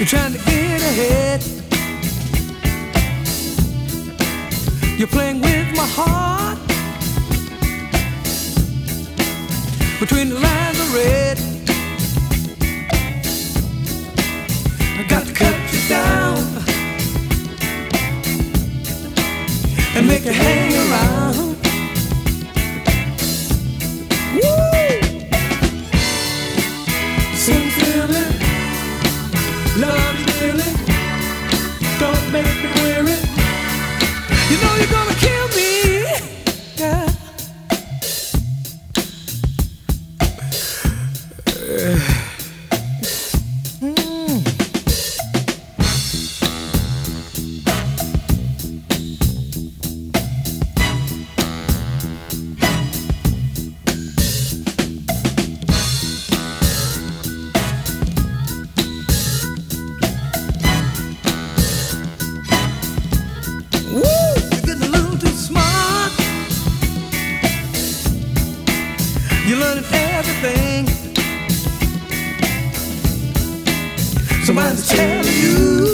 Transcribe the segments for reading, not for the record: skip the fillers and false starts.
You're trying to get ahead. You're playing with my heart. Between the lines of red, I got to cut you down and make you hang around. Woo! Sincerely, love you dearly. Don't make me weary. You know you're gonna kill me, yeah. You're learning everything. Somebody's telling you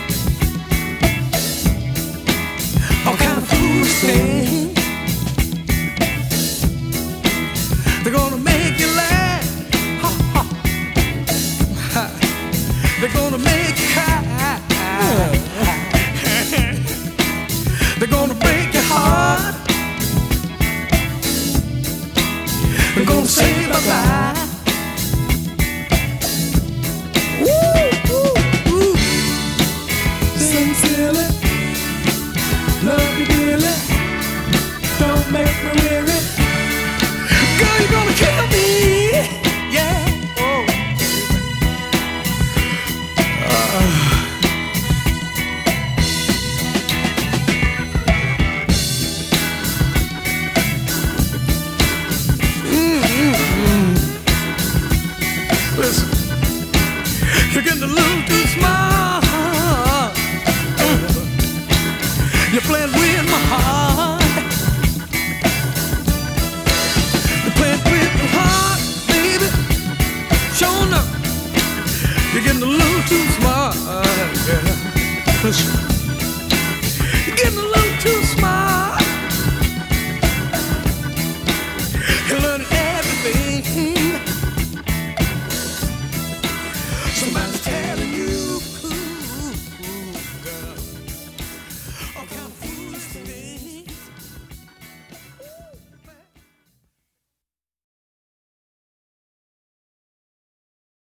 all kind of foolish things. They're gonna make you laugh. Ha, ha. Ha. They're gonna make you cry. They're gonna break your heart. They're gonna say bye-bye. Woo, woo, woo. Sincerely, love you dearly. Don't make me weary. Girl, you're gonna kill me. Yeah. Oh. Listen, you're getting a little too smart. You're playing with my heart. You're playing with my heart, baby. Sure enough, you're getting a little too smart. Yeah. Listen.